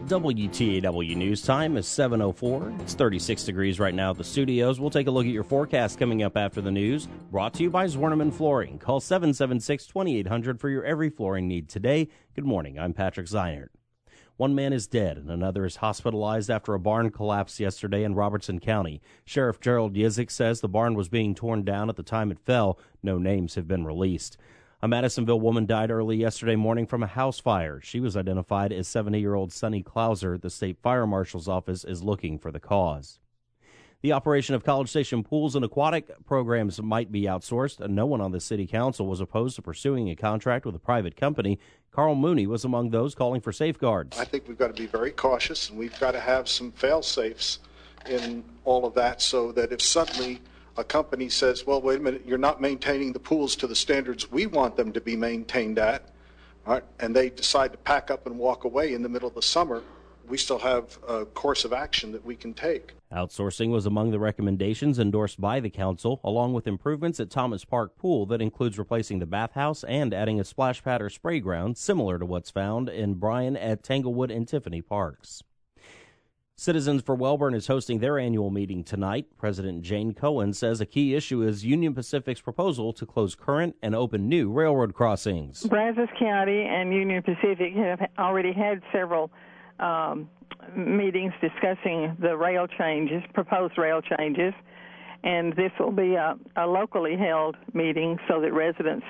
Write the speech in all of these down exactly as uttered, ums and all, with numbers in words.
W T A W News Time is seven oh four. It's thirty-six degrees right now at the studios. We'll take a look at your forecast coming up after the news. Brought to you by Zwerneman Flooring. Call seven seven six, two eight hundred for your every flooring need today. Good morning. I'm Patrick Zeinert. One man is dead and another is hospitalized after a barn collapsed yesterday in Robertson County. Sheriff Gerald Yizik says the barn was being torn down at the time it fell. No names have been released. A Madisonville woman died early yesterday morning from a house fire. She was identified as seventy-year-old Sunny Clouser. The state fire marshal's office is looking for the cause. The operation of College Station pools and aquatic programs might be outsourced. No one on the city council was opposed to pursuing a contract with a private company. Carl Mooney was among those calling for safeguards. I think we've got to be very cautious, and we've got to have some fail-safes in all of that so that if suddenly a company says, well, wait a minute, you're not maintaining the pools to the standards we want them to be maintained at, all right, and they decide to pack up and walk away in the middle of the summer, we still have a course of action that we can take. Outsourcing was among the recommendations endorsed by the council, along with improvements at Thomas Park Pool that includes replacing the bathhouse and adding a splash pad or spray ground similar to what's found in Bryan at Tanglewood and Tiffany Parks. Citizens for Wellborn is hosting their annual meeting tonight. President Jane Cohen says a key issue is Union Pacific's proposal to close current and open new railroad crossings. Brazos County and Union Pacific have already had several um, meetings discussing the rail changes, proposed rail changes, and this will be a, a locally held meeting so that residents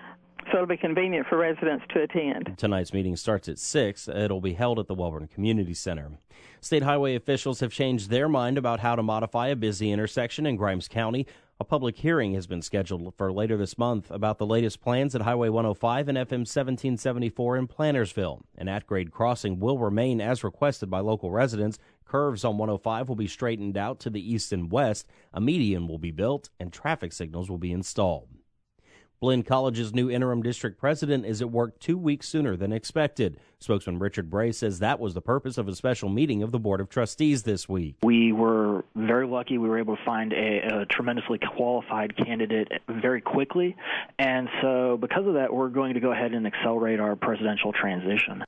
So it'll be convenient for residents to attend. Tonight's meeting starts at six. It'll be held at the Wellborn Community Center. State highway officials have changed their mind about how to modify a busy intersection in Grimes County. A public hearing has been scheduled for later this month about the latest plans at Highway one oh five and F M seventeen seventy-four in Plantersville. An at-grade crossing will remain as requested by local residents. Curves on one oh five will be straightened out to the east and west. A median will be built, and traffic signals will be installed. Blinn College's new interim district president is at work two weeks sooner than expected. Spokesman Richard Bray says that was the purpose of a special meeting of the Board of Trustees this week. We were very lucky. We were able to find a, a tremendously qualified candidate very quickly, and so because of that, we're going to go ahead and accelerate our presidential transition.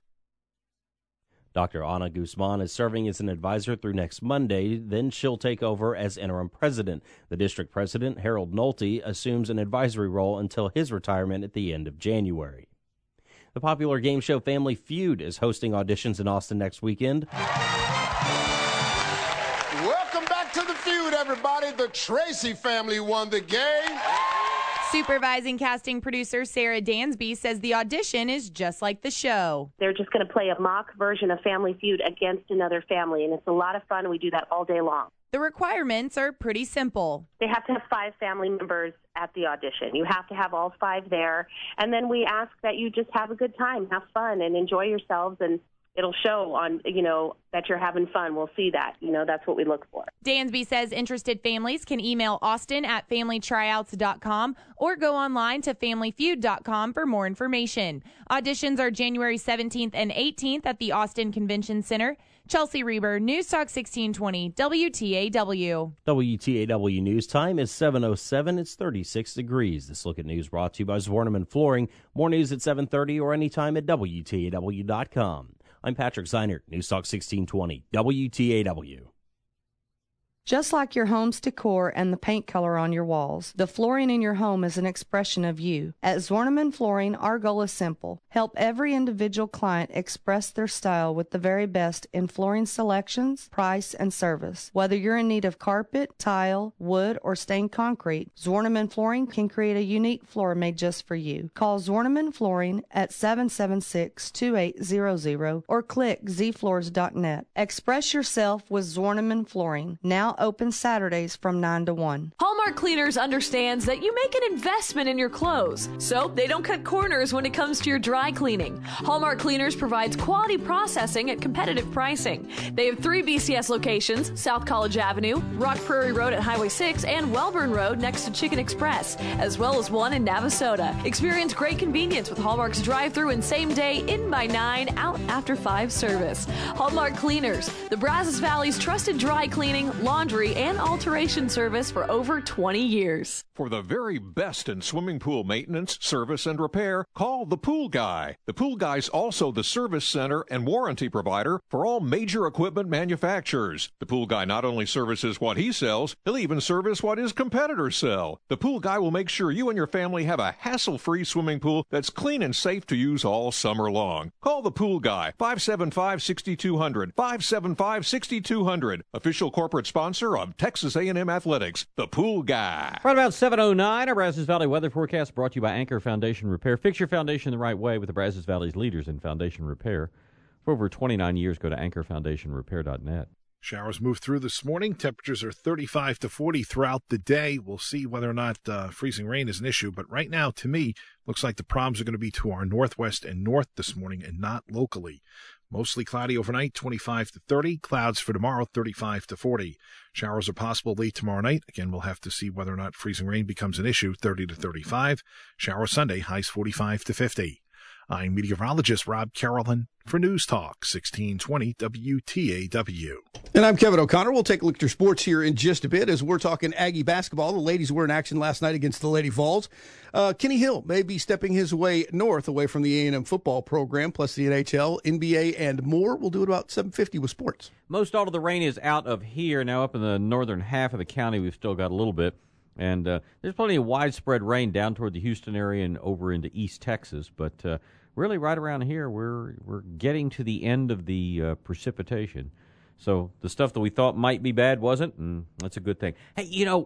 Doctor Ana Guzman is serving as an advisor through next Monday. Then she'll take over as interim president. The district president, Harold Nolte, assumes an advisory role until his retirement at the end of January. The popular game show Family Feud is hosting auditions in Austin next weekend. Welcome back to the feud, everybody. The Tracy family won the game. Supervising casting producer Sarah Dansby says the audition is just like the show. They're just going to play a mock version of Family Feud against another family, and it's a lot of fun. We do that all day long. The requirements are pretty simple. They have to have five family members at the audition. You have to have all five there, and then we ask that you just have a good time, have fun, and enjoy yourselves, and it'll show on, you know, that you're having fun. We'll see that. You know, that's what we look for. Dansby says interested families can email Austin at family tryouts dot com or go online to family feud dot com for more information. Auditions are January seventeenth and eighteenth at the Austin Convention Center. Chelsea Reber, News Talk sixteen twenty, W T A W. W T A W News Time is seven oh seven. It's thirty-six degrees. This look at news brought to you by Zwerneman Flooring. More news at seven thirty or anytime at W T A W dot com. I'm Patrick Zeinert, News Talk sixteen twenty, W T A W. Just like your home's decor and the paint color on your walls, the flooring in your home is an expression of you. At Zwerneman Flooring, our goal is simple. Help every individual client express their style with the very best in flooring selections, price, and service. Whether you're in need of carpet, tile, wood, or stained concrete, Zwerneman Flooring can create a unique floor made just for you. Call Zwerneman Flooring at seven seven six, two eight zero zero or click z floors dot net. Express yourself with Zwerneman Flooring. Now open Saturdays from nine to one. Hallmark Cleaners understands that you make an investment in your clothes, so they don't cut corners when it comes to your dry cleaning. Hallmark Cleaners provides quality processing at competitive pricing. They have three B C S locations: South College Avenue, Rock Prairie Road at Highway six, and Wellborn Road next to Chicken Express, as well as one in Navasota. Experience great convenience with Hallmark's drive-through and same-day in by nine, out after five service. Hallmark Cleaners, the Brazos Valley's trusted dry cleaning, laundry, laundry, and alteration service for over twenty years. For the very best in swimming pool maintenance, service, and repair, call the Pool Guy. The Pool Guy's also the service center and warranty provider for all major equipment manufacturers. The Pool Guy not only services what he sells, he'll even service what his competitors sell. The Pool Guy will make sure you and your family have a hassle-free swimming pool that's clean and safe to use all summer long. Call the Pool Guy, five seven five, six two zero zero, five seven five, six two zero zero, official corporate sponsor of Texas A and M Athletics, the Pool Guy. Right about seven oh nine, our Brazos Valley weather forecast brought to you by Anchor Foundation Repair. Fix your foundation the right way with the Brazos Valley's leaders in foundation repair. For over twenty-nine years, go to anchor foundation repair dot net. Showers move through this morning. Temperatures are thirty-five to forty throughout the day. We'll see whether or not uh, freezing rain is an issue. But right now, to me, looks like the problems are going to be to our northwest and north this morning and not locally. Mostly cloudy overnight, twenty-five to thirty. Clouds for tomorrow, thirty-five to forty. Showers are possible late tomorrow night. Again, we'll have to see whether or not freezing rain becomes an issue, thirty to thirty-five. Showers Sunday, highs forty-five to fifty. I'm meteorologist Rob Carolyn for News Talk, sixteen twenty W T A W. And I'm Kevin O'Connor. We'll take a look at your sports here in just a bit as we're talking Aggie basketball. The ladies were in action last night against the Lady Vols. Uh, Kenny Hill may be stepping his way north away from the A and M football program, plus the N H L, N B A, and more. We'll do it about seven fifty with sports. Most all of the rain is out of here. Now up in the northern half of the county, we've still got a little bit. And uh, there's plenty of widespread rain down toward the Houston area and over into East Texas. But uh, really right around here, we're we're getting to the end of the uh, precipitation. So the stuff that we thought might be bad wasn't, and that's a good thing. Hey, you know,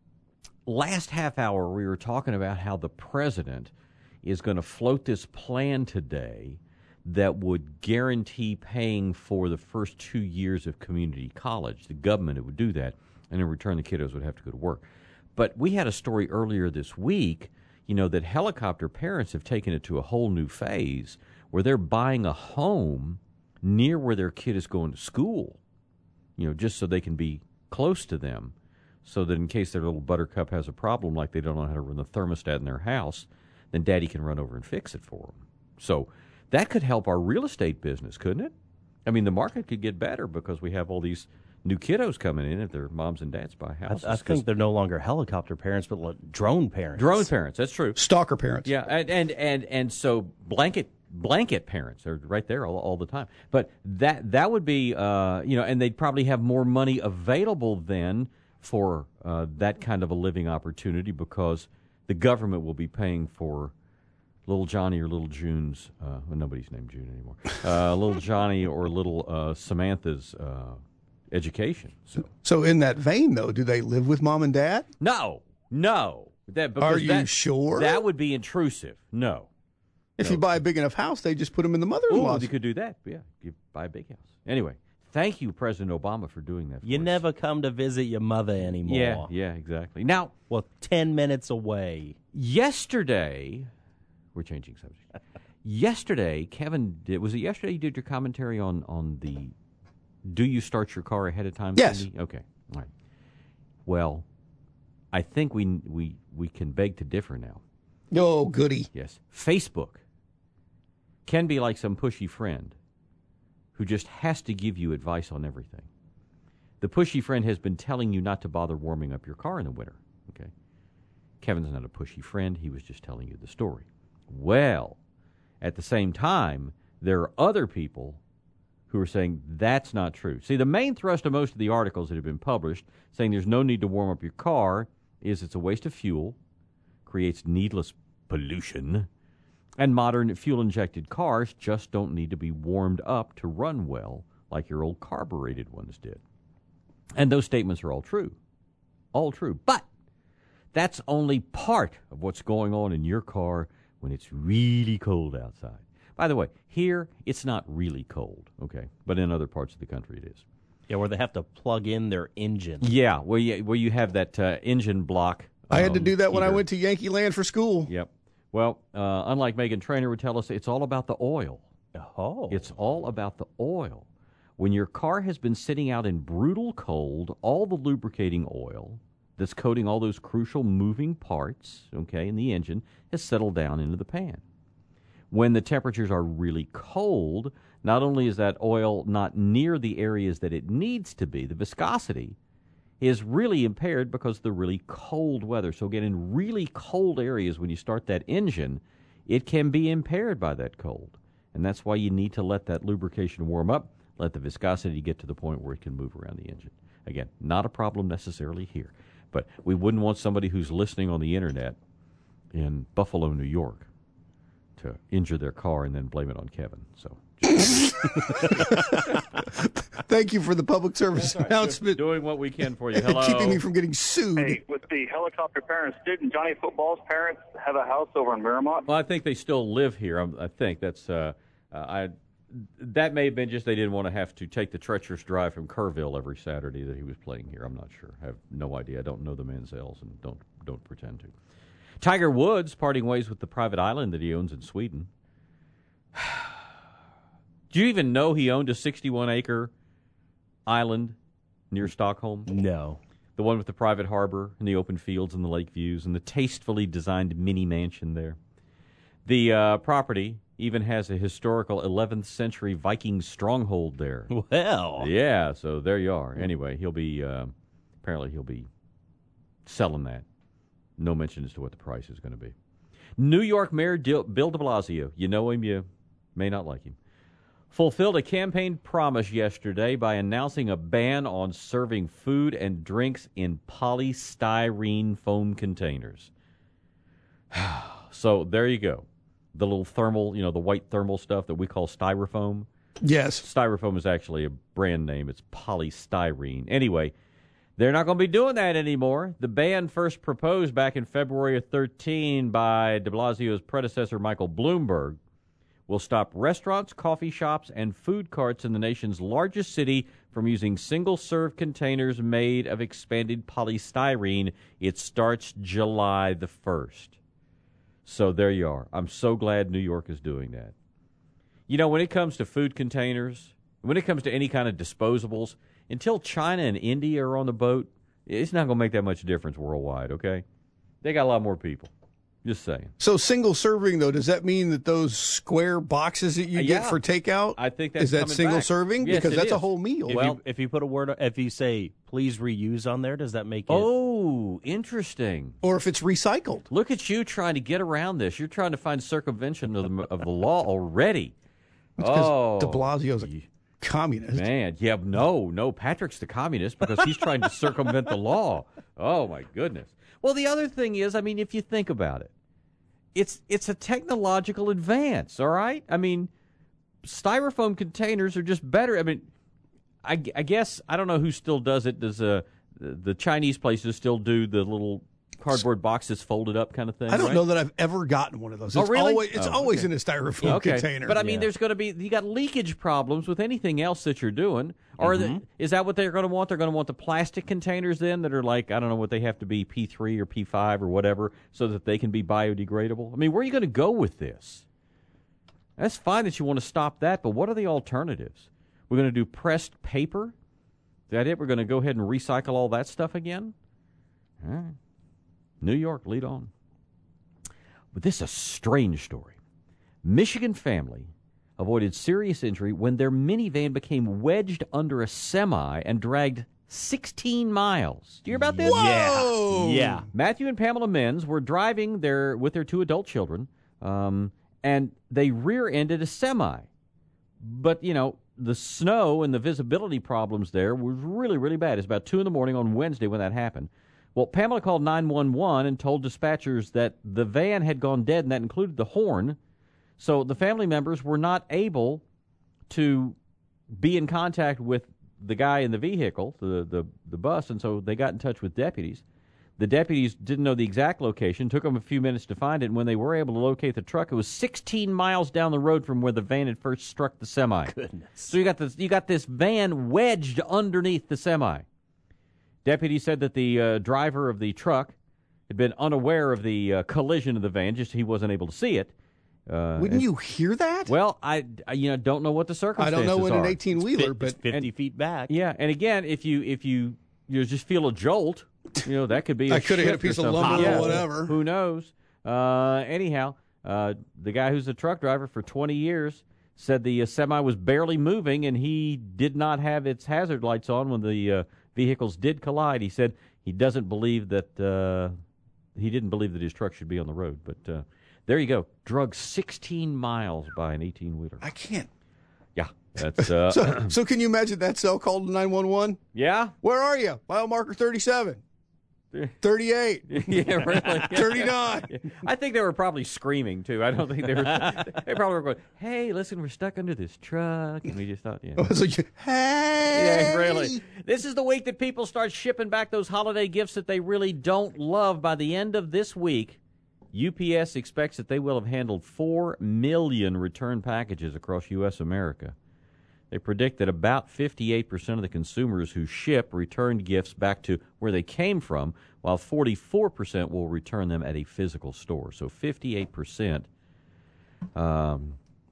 last half hour we were talking about how the president is going to float this plan today that would guarantee paying for the first two years of community college. The government would do that, and in return the kiddos would have to go to work. But we had a story earlier this week, you know, that helicopter parents have taken it to a whole new phase where they're buying a home near where their kid is going to school, you know, just so they can be close to them, so that in case their little buttercup has a problem, like they don't know how to run the thermostat in their house, then daddy can run over and fix it for them. So that could help our real estate business, couldn't it? I mean, the market could get better because we have all these new kiddos coming in if their moms and dads buy houses. I, I think they're no longer helicopter parents, but like drone parents. Drone parents, that's true. Stalker parents. Yeah, and and and, and so blanket blanket parents are right there all, all the time. But that that would be, uh, you know, and they'd probably have more money available then for uh, that kind of a living opportunity because the government will be paying for little Johnny or little June's, uh, well, nobody's named June anymore, uh, little Johnny or little uh, Samantha's uh, education. So. so in that vein, though, do they live with mom and dad? No, no. That, Are you that, sure? That would be intrusive. No. If no. you buy a big enough house, they just put them in the mother-in-law's. Oh, you could do that. Yeah, you buy a big house. Anyway, thank you, President Obama, for doing that. For you us. never come to visit your mother anymore. Yeah, yeah, exactly. Now, well, ten minutes away. Yesterday, we're changing subject. Yesterday, Kevin, did, was it yesterday you did your commentary on, on the do you start your car ahead of time? Yes. Cindy? Okay. All right. Well, I think we we we can beg to differ now. Oh, goody. Yes. Facebook can be like some pushy friend who just has to give you advice on everything. The pushy friend has been telling you not to bother warming up your car in the winter. Okay. Kevin's not a pushy friend. He was just telling you the story. Well, at the same time, there are other people who are saying that's not true. See, the main thrust of most of the articles that have been published saying there's no need to warm up your car is it's a waste of fuel, creates needless pollution, and modern fuel-injected cars just don't need to be warmed up to run well like your old carbureted ones did. And those statements are all true. All true. But that's only part of what's going on in your car when it's really cold outside. By the way, here, it's not really cold, okay? But in other parts of the country, it is. Yeah, where they have to plug in their engine. Yeah, where you, where you have that uh, engine block. I um, had to do that when heater. I went to Yankee Land for school. Yep. Well, uh, unlike Megan Trainor would tell us, it's all about the oil. Oh. It's all about the oil. When your car has been sitting out in brutal cold, all the lubricating oil that's coating all those crucial moving parts, okay, in the engine, has settled down into the pan. When the temperatures are really cold, not only is that oil not near the areas that it needs to be, the viscosity is really impaired because of the really cold weather. So again, in really cold areas, when you start that engine, it can be impaired by that cold. And that's why you need to let that lubrication warm up, let the viscosity get to the point where it can move around the engine. Again, not a problem necessarily here. But we wouldn't want somebody who's listening on the internet in Buffalo, New York, to injure their car and then blame it on Kevin. So, thank you for the public service right. announcement. Doing what we can for you. Hello. Keeping me from getting sued. Hey, with the helicopter parents, didn't Johnny Football's parents have a house over in Miramont? Well, I think they still live here. I, I think that's uh, uh, I. That may have been just they didn't want to have to take the treacherous drive from Kerrville every Saturday that he was playing here. I'm not sure. I have no idea. I don't know the Manziels and don't don't pretend to. Tiger Woods parting ways with the private island that he owns in Sweden. Do you even know he owned a sixty-one acre island near Stockholm? No. The one with the private harbor and the open fields and the lake views and the tastefully designed mini mansion there. The uh, property even has a historical eleventh century Viking stronghold there. Well. Yeah, so there you are. Anyway, he'll be, uh, apparently he'll be selling that. No mention as to what the price is going to be. New York Mayor Bill de Blasio, you know him, you may not like him, fulfilled a campaign promise yesterday by announcing a ban on serving food and drinks in polystyrene foam containers. So there you go. The little thermal, you know, the white thermal stuff that we call styrofoam. Yes. Styrofoam is actually a brand name. It's polystyrene. Anyway, they're not going to be doing that anymore. The ban first proposed back in February of thirteen by de Blasio's predecessor, Michael Bloomberg, will stop restaurants, coffee shops, and food carts in the nation's largest city from using single-serve containers made of expanded polystyrene. It starts July the first. So there you are. I'm so glad New York is doing that. You know, when it comes to food containers, when it comes to any kind of disposables, until China and India are on the boat, it's not going to make that much difference worldwide, okay? They got a lot more people. Just saying. So single serving, though, does that mean that those square boxes that you Uh, get yeah. for takeout, I think that's is that coming single back. serving? Yes, because it that's a is. whole meal. If, Well- you, if you put a word, if you say please reuse on there, does that make it? Oh, interesting. Or if it's recycled. Look at you trying to get around this. You're trying to find circumvention of the, of the law already. It's because Oh, de Blasio's a communist. man. Yeah, no, no. Patrick's the communist because he's trying to circumvent the law. Oh, my goodness. Well, the other thing is, I mean, if you think about it, it's it's a technological advance, all right? I mean, styrofoam containers are just better. I mean, I, I guess, I don't know who still does it. Does uh, the Chinese places still do the little cardboard boxes folded up kind of thing? I don't right? know that I've ever gotten one of those. Oh, It's really? always, it's Oh, always okay. in a styrofoam Okay. container. But I mean, Yeah. there's going to be, you got leakage problems with anything else that you're doing. Or Mm-hmm. the, is that what they're going to want? They're going to want the plastic containers then that are like, I don't know what they have to be, P three or P five or whatever, so that they can be biodegradable? I mean, where are you going to go with this? That's fine that you want to stop that, but what are the alternatives? We're going to do pressed paper? Is that it? We're going to go ahead and recycle all that stuff again? All right. New York, lead on. But this is a strange story. Michigan family avoided serious injury when their minivan became wedged under a semi and dragged sixteen miles. Do you hear about this? Whoa! Yeah. Matthew and Pamela Menz were driving their with their two adult children, um, and they rear-ended a semi. But, you know, the snow and the visibility problems there was really, really bad. It's about two in the morning on Wednesday when that happened. Well, Pamela called nine one one and told dispatchers that the van had gone dead, and that included the horn. So the family members were not able to be in contact with the guy in the vehicle, the, the, the bus, and so they got in touch with deputies. The deputies didn't know the exact location. Took them a few minutes to find it, and when they were able to locate the truck, it was sixteen miles down the road from where the van had first struck the semi. Goodness. So you got this, you got this van wedged underneath the semi. Deputies said that the uh, driver of the truck had been unaware of the uh, collision of the van, just he wasn't able to see it. Uh, Wouldn't and- you hear that? Well, I, I you know don't know what the I circumstances don't know in are. an eighteen-wheeler, It's but fifty and- feet back. Yeah, and again, if you if you you just feel a jolt, you know that could be. I a could have hit a shift or piece of something. lumber or Yeah, whatever. Who knows? Uh, anyhow, uh, the guy who's a truck driver for twenty years said the uh, semi was barely moving, and he did not have its hazard lights on when the uh, vehicles did collide. He said he doesn't believe that uh, he didn't believe that his truck should be on the road. But uh, there you go. Drug sixteen miles by an eighteen-wheeler. I can't. Yeah. That's uh, so, so can you imagine that cell called nine one one? Yeah. Where are you? Mile marker thirty-seven. thirty-eight. Yeah, really. thirty-nine. I think they were probably screaming, too. I don't think they were. They probably were going, hey, listen, we're stuck under this truck. And we just thought, yeah. I was like, hey. Yeah, really. This is the week that people start shipping back those holiday gifts that they really don't love. By the end of this week, U P S expects that they will have handled four million return packages across U S America. They predict that about fifty-eight percent of the consumers who ship returned gifts back to where they came from, while forty-four percent will return them at a physical store. So fifty-eight percent um,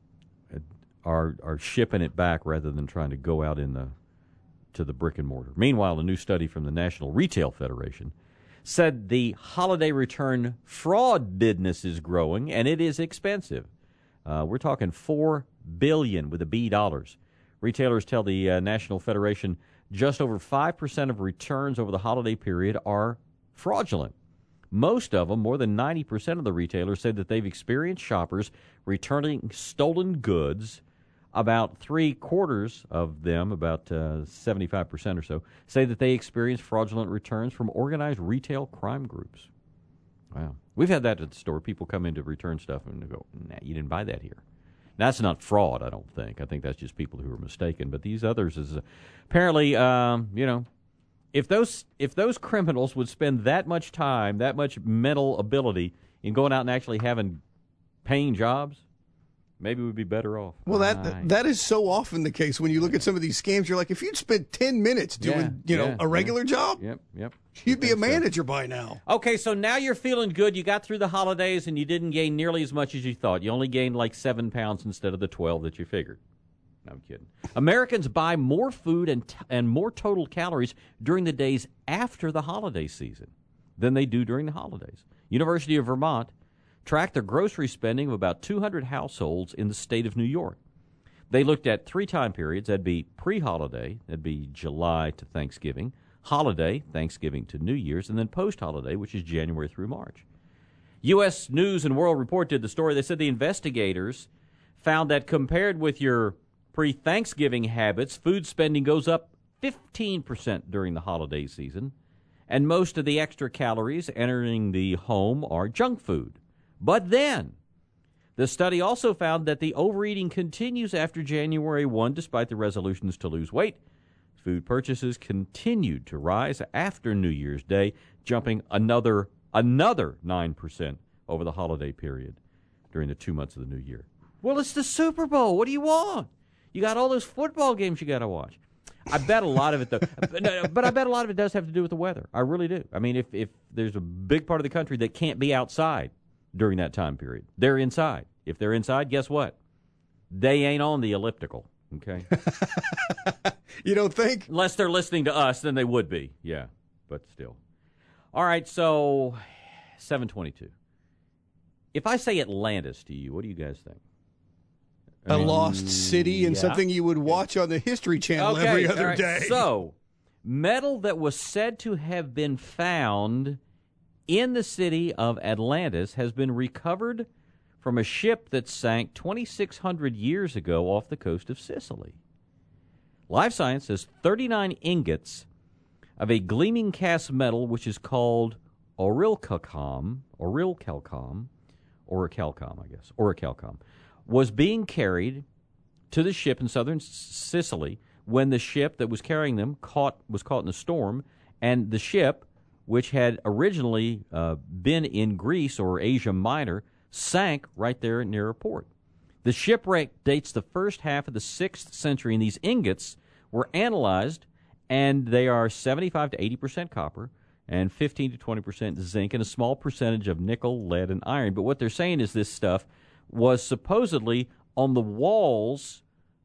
are are shipping it back rather than trying to go out in the to the brick and mortar. Meanwhile, a new study from the National Retail Federation said the holiday return fraud business is growing, and it is expensive. Uh, we're talking four billion dollars with a B dollars. Retailers tell the uh, National Federation just over five percent of returns over the holiday period are fraudulent. Most of them, more than ninety percent of the retailers, said that they've experienced shoppers returning stolen goods. About three-quarters of them, about uh, seventy-five percent or so, say that they experienced fraudulent returns from organized retail crime groups. Wow. We've had that at the store. People come in to return stuff and they go, nah, you didn't buy that here. That's not fraud, I don't think. I think that's just people who are mistaken. But these others is uh, apparently, um, you know, if those if those criminals would spend that much time, that much mental ability in going out and actually having paying jobs, maybe we'd be better off. Well, that right. that is so often the case when you look at some of these scams. You're like, if you'd spent ten minutes doing, yeah, you know, yeah, a regular yeah. job, yep, yep, you'd be a manager so. by now. Okay, so now you're feeling good. You got through the holidays and you didn't gain nearly as much as you thought. You only gained like seven pounds instead of the twelve that you figured. No, I'm kidding. Americans buy more food and t- and more total calories during the days after the holiday season than they do during the holidays. University of Vermont tracked the grocery spending of about two hundred households in the state of New York. They looked at three time periods. That'd be pre-holiday, that'd be July to Thanksgiving, holiday, Thanksgiving to New Year's, and then post-holiday, which is January through March. U S News and World Report did the story. They said the investigators found that compared with your pre-Thanksgiving habits, food spending goes up fifteen percent during the holiday season, and most of the extra calories entering the home are junk food. But then, the study also found that the overeating continues after January first, despite the resolutions to lose weight. Food purchases continued to rise after New Year's Day, jumping another another nine percent over the holiday period during the two months of the new year. Well, it's the Super Bowl. What do you want? You got all those football games you got to watch. I bet a lot of it, though. but, but I bet a lot of it does have to do with the weather. I really do. I mean, if, if there's a big part of the country that can't be outside during that time period, they're inside. If they're inside, guess what? They ain't on the elliptical, okay? You don't think? Unless they're listening to us, then they would be, yeah, but still. All right, so seven twenty-two. If I say Atlantis to you, what do you guys think? A lost city and yeah. something you would watch on the History Channel okay, every other right. day. So, metal that was said to have been found in the city of Atlantis has been recovered from a ship that sank twenty-six hundred years ago off the coast of Sicily. Life Science says thirty-nine ingots of a gleaming cast metal, which is called orichalcum, orichalcum, orichalcum, I guess, orichalcum, was being carried to the ship in southern Sicily when the ship that was carrying them caught was caught in a storm, and the ship, which had originally uh, been in Greece or Asia Minor, sank right there near a port. The shipwreck dates the first half of the sixth century, and these ingots were analyzed, and they are seventy-five to eighty percent copper and fifteen to twenty percent zinc and a small percentage of nickel, lead, and iron. But what they're saying is this stuff was supposedly on the walls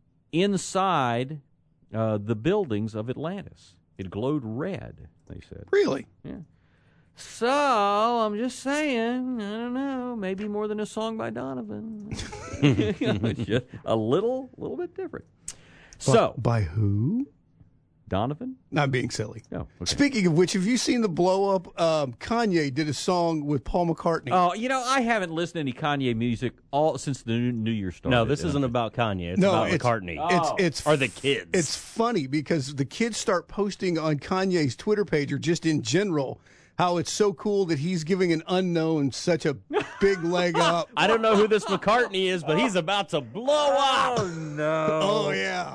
inside uh, the buildings of Atlantis. It glowed red, they said. Really? Yeah. So, I'm just saying, I don't know, maybe more than a song by Donovan. You know, it's just a little, little bit different. By, so, by who? Donovan? Not being silly. No. Okay. Speaking of which, have you seen the blow up? Um, Kanye did a song with Paul McCartney. Oh, you know, I haven't listened to any Kanye music all since the new, new Year started. No, this isn't about Kanye. It's no, about it's, McCartney. It's, it's, or the kids. It's funny because the kids start posting on Kanye's Twitter page or just in general how it's so cool that he's giving an unknown such a big leg up. I don't know who this McCartney is, but he's about to blow up. Oh, no. Oh, yeah.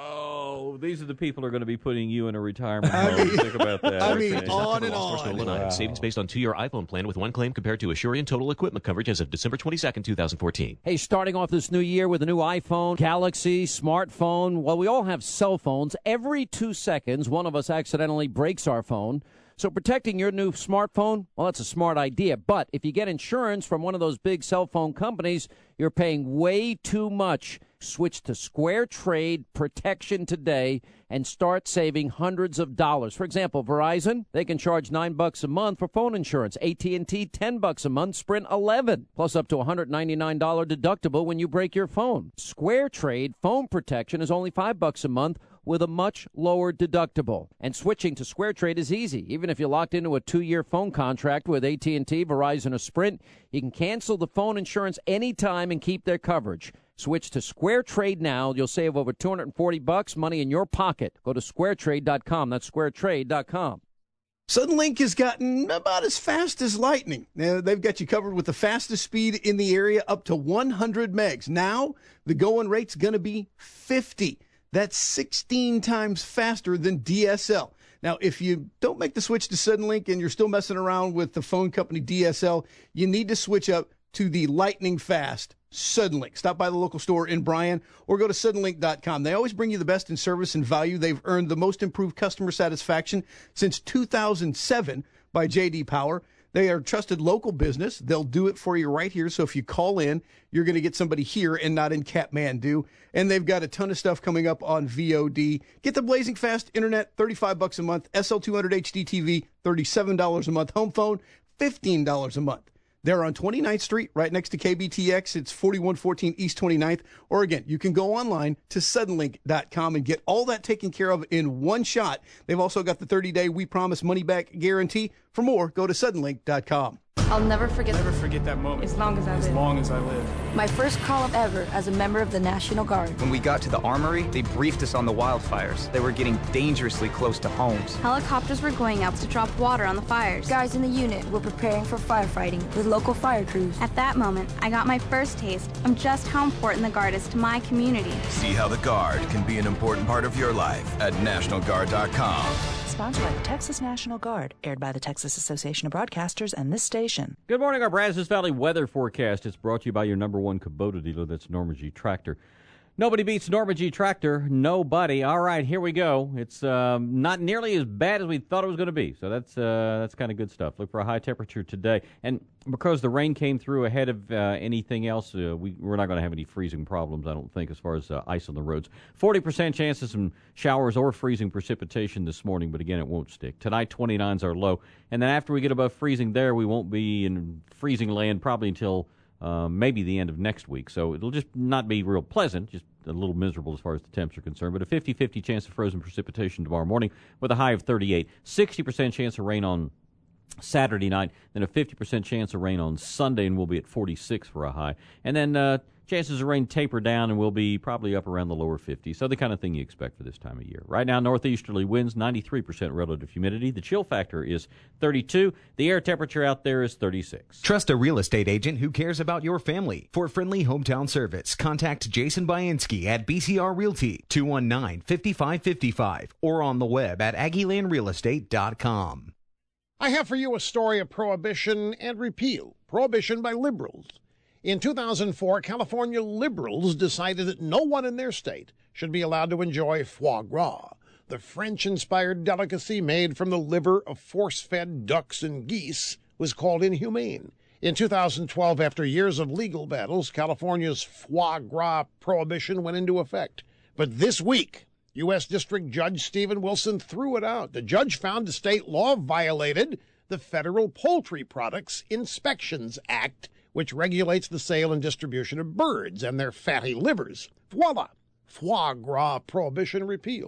Oh, these are the people who are going to be putting you in a retirement home. Think about that. I mean, okay. on and on. Wow. Savings based on two-year iPhone plan with one claim compared to Asurion total equipment coverage as of December twenty-second, twenty fourteen. Hey, starting off this new year with a new iPhone, Galaxy, smartphone. Well, we all have cell phones. Every two seconds, one of us accidentally breaks our phone. So protecting your new smartphone, well, that's a smart idea. But if you get insurance from one of those big cell phone companies, you're paying way too much. Switch to Square Trade Protection today and start saving hundreds of dollars. For example, Verizon, they can charge nine bucks a month for phone insurance. A T and T, ten bucks a month. Sprint, eleven, plus up to one hundred ninety-nine dollars deductible when you break your phone. Square Trade Phone Protection is only five bucks a month with a much lower deductible. And switching to Square Trade is easy. Even if you're locked into a two-year phone contract with A T and T, Verizon, or Sprint, you can cancel the phone insurance anytime and keep their coverage. Switch to Square Trade now. You'll save over two hundred forty bucks, money in your pocket. Go to square trade dot com. That's square trade dot com. Suddenlink has gotten about as fast as lightning. Now, they've got you covered with the fastest speed in the area, up to one hundred megs. Now, the going rate's going to be fifty. That's sixteen times faster than D S L. Now, if you don't make the switch to Suddenlink and you're still messing around with the phone company D S L, you need to switch up to the lightning fast Suddenlink. Stop by the local store in Bryan or go to suddenlink dot com. They always bring you the best in service and value. They've earned the most improved customer satisfaction since two thousand seven by J D Power. They are a trusted local business. They'll do it for you right here. So if you call in, you're going to get somebody here and not in Kathmandu. And they've got a ton of stuff coming up on V O D. Get the blazing fast internet, thirty-five bucks a month. S L two hundred H D T V, thirty-seven dollars a month. Home phone, fifteen dollars a month. They're on twenty-ninth Street, right next to K B T X. It's forty-one fourteen East twenty-ninth. Or again, you can go online to suddenlink dot com and get all that taken care of in one shot. They've also got the thirty-day We Promise Money Back guarantee. For more, go to suddenlink dot com. I'll never forget Never forget that moment. As long as I live. As long as I live. My first call-up ever as a member of the National Guard. When we got to the armory, they briefed us on the wildfires. They were getting dangerously close to homes. Helicopters were going out to drop water on the fires. Guys in the unit were preparing for firefighting with local fire crews. At that moment, I got my first taste of just how important the Guard is to my community. See how the Guard can be an important part of your life at national guard dot com. Sponsored by the Texas National Guard, aired by the Texas Association of Broadcasters and this station. Good morning, our Brazos Valley weather forecast. It's brought to you by your number one Kubota dealer, that's Norma G Tractor. Nobody beats Norma G Tractor. Nobody. All right, here we go. It's um, not nearly as bad as we thought it was going to be, so that's uh, that's kind of good stuff. Look for a high temperature today. And because the rain came through ahead of uh, anything else, uh, we, we're not going to have any freezing problems, I don't think, as far as uh, ice on the roads. forty percent chance of some showers or freezing precipitation this morning, but again, it won't stick. Tonight, twenty-nine is our low. And then after we get above freezing there, we won't be in freezing land probably until Uh, maybe the end of next week. So it'll just not be real pleasant, just a little miserable as far as the temps are concerned. But a fifty-fifty chance of frozen precipitation tomorrow morning with a high of thirty-eight. sixty percent chance of rain on Saturday night, then a fifty percent chance of rain on Sunday, and we'll be at forty-six for a high. And then uh, chances of rain taper down, and we'll be probably up around the lower fifties. So the kind of thing you expect for this time of year. Right now, northeasterly winds, ninety-three percent relative humidity. The chill factor is thirty-two. The air temperature out there is thirty-six. Trust a real estate agent who cares about your family. For friendly hometown service, contact Jason Bainski at B C R Realty, two one nine, five five five five, or on the web at aggie land real estate dot com. I have for you a story of prohibition and repeal. Prohibition by liberals. In two thousand four, California liberals decided that no one in their state should be allowed to enjoy foie gras, the French-inspired delicacy made from the liver of force-fed ducks and geese was called inhumane. In two thousand twelve, after years of legal battles, California's foie gras prohibition went into effect. But this week, U S District Judge Stephen Wilson threw it out. The judge found the state law violated the Federal Poultry Products Inspections Act, which regulates the sale and distribution of birds and their fatty livers. Voila! Foie gras prohibition repealed.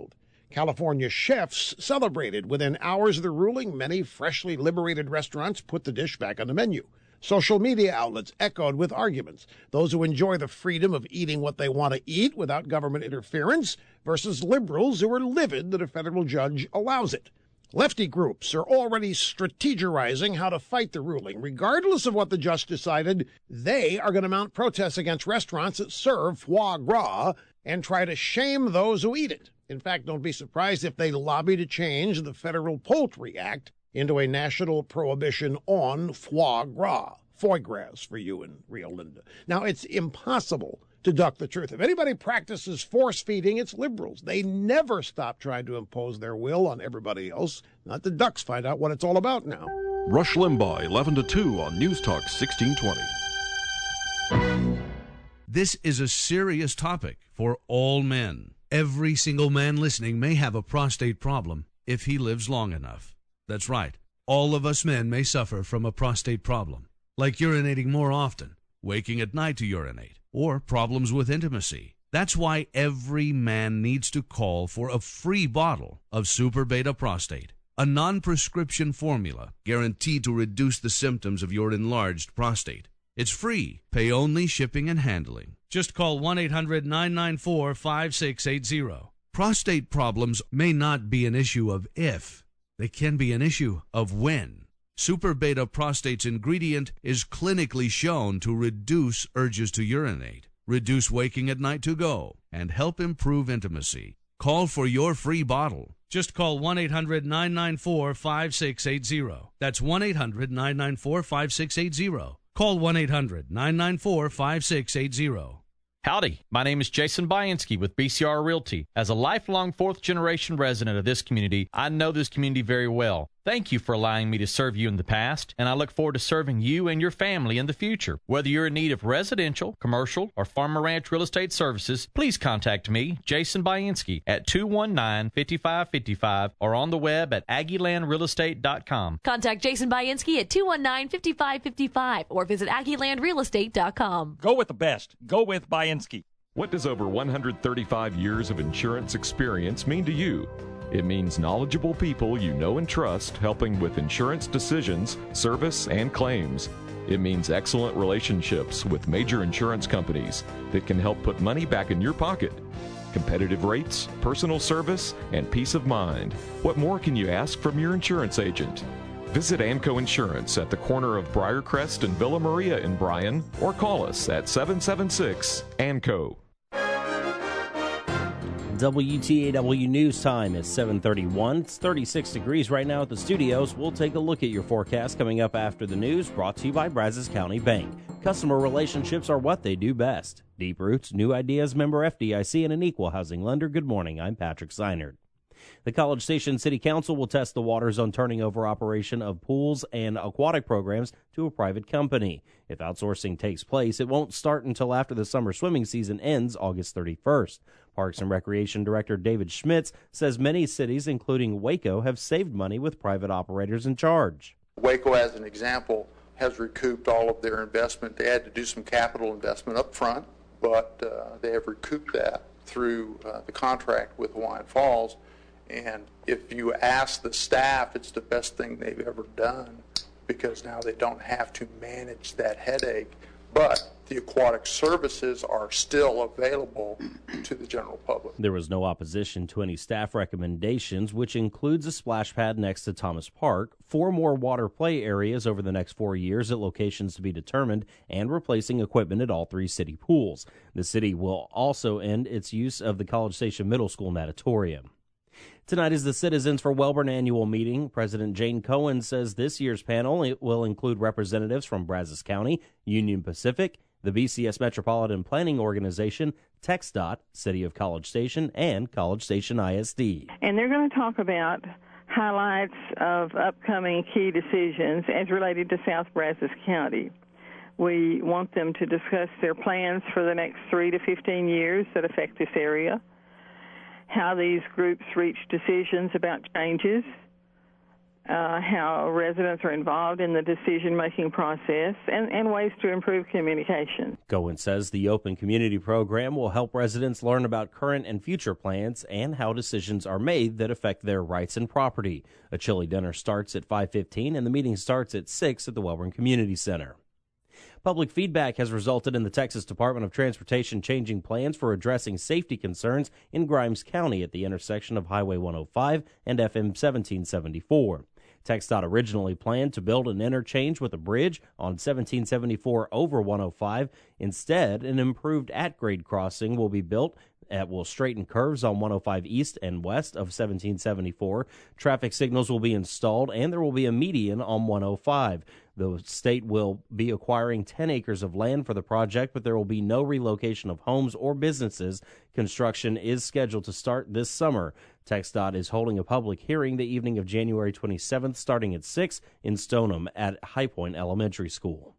California chefs celebrated. Within hours of the ruling, many freshly liberated restaurants put the dish back on the menu. Social media outlets echoed with arguments. Those who enjoy the freedom of eating what they want to eat without government interference versus liberals who are livid that a federal judge allows it. Lefty groups are already strategizing how to fight the ruling. Regardless of what the judge decided, they are going to mount protests against restaurants that serve foie gras and try to shame those who eat it. In fact, don't be surprised if they lobby to change the Federal Poultry Act into a national prohibition on foie gras. Foie gras for you in Rio Linda. Now, it's impossible to duck the truth. If anybody practices force-feeding, it's liberals. They never stop trying to impose their will on everybody else. Let the ducks find out what it's all about now. Rush Limbaugh, eleven to two on News Talk sixteen twenty. This is a serious topic for all men. Every single man listening may have a prostate problem if he lives long enough. That's right. All of us men may suffer from a prostate problem, like urinating more often, waking at night to urinate, or problems with intimacy. That's why every man needs to call for a free bottle of Super Beta Prostate, a non-prescription formula guaranteed to reduce the symptoms of your enlarged prostate. It's free. Pay only shipping and handling. Just call one eight hundred nine nine four five six eight zero. Prostate problems may not be an issue of if. They can be an issue of when. Super Beta Prostate's ingredient is clinically shown to reduce urges to urinate, reduce waking at night to go, and help improve intimacy. Call for your free bottle. Just call one eight hundred nine nine four five six eight zero. That's one eight hundred nine nine four five six eight zero. Call one eight hundred nine nine four five six eight zero. Howdy, my name is Jason Bainski with B C R Realty. As a lifelong fourth-generation resident of this community, I know this community very well. Thank you for allowing me to serve you in the past, and I look forward to serving you and your family in the future. Whether you're in need of residential, commercial, or farm and ranch real estate services, please contact me, Jason Bainski, at two one nine, five five five five or on the web at Aggie Land Real Estate dot com. Contact Jason Bainski at two one nine, five five five five or visit Aggie Land Real Estate dot com. Go with the best. Go with Bainski. What does over one hundred thirty-five years of insurance experience mean to you? It means knowledgeable people you know and trust helping with insurance decisions, service, and claims. It means excellent relationships with major insurance companies that can help put money back in your pocket. Competitive rates, personal service, and peace of mind. What more can you ask from your insurance agent? Visit ANCO Insurance at the corner of Briarcrest and Villa Maria in Bryan, or call us at seven seven six ANCO. W T A W News Time is seven thirty-one. It's thirty-six degrees right now at the studios. We'll take a look at your forecast coming up after the news, brought to you by Brazos County Bank. Customer relationships are what they do best. Deep roots, new ideas, member F D I C, and an equal housing lender. Good morning. I'm Patrick Seinert. The College Station City Council will test the waters on turning over operation of pools and aquatic programs to a private company. If outsourcing takes place, it won't start until after the summer swimming season ends August thirty-first. Parks and Recreation Director David Schmitz says many cities, including Waco, have saved money with private operators in charge. Waco, as an example, has recouped all of their investment. They had to do some capital investment up front, but uh, they have recouped that through uh, the contract with Hawaiian Falls. And if you ask the staff, it's the best thing they've ever done because now they don't have to manage that headache. But the aquatic services are still available to the general public. There was no opposition to any staff recommendations, which includes a splash pad next to Thomas Park, four more water play areas over the next four years at locations to be determined, and replacing equipment at all three city pools. The city will also end its use of the College Station Middle School natatorium. Tonight is the Citizens for Wellborn annual meeting. President Jane Cohen says this year's panel will include representatives from Brazos County, Union Pacific, the B C S Metropolitan Planning Organization, TxDOT, City of College Station, and College Station I S D. And they're going to talk about highlights of upcoming key decisions as related to South Brazos County. We want them to discuss their plans for the next three to fifteen years that affect this area, how these groups reach decisions about changes, uh, how residents are involved in the decision-making process, and, and ways to improve communication. Goins says the Open Community Program will help residents learn about current and future plans and how decisions are made that affect their rights and property. A chili dinner starts at five fifteen, and the meeting starts at six at the Wellborn Community Center. Public feedback has resulted in the Texas Department of Transportation changing plans for addressing safety concerns in Grimes County at the intersection of Highway one oh five and F M seventeen seventy-four. TxDOT originally planned to build an interchange with a bridge on seventeen seventy-four over one oh five. Instead, an improved at-grade crossing will be built that will straighten curves on one oh five east and west of seventeen seventy-four. Traffic signals will be installed, and there will be a median on one oh five. The state will be acquiring ten acres of land for the project, but there will be no relocation of homes or businesses. Construction is scheduled to start this summer. TxDOT is holding a public hearing the evening of January twenty-seventh, starting at six in Stoneham at High Point Elementary School.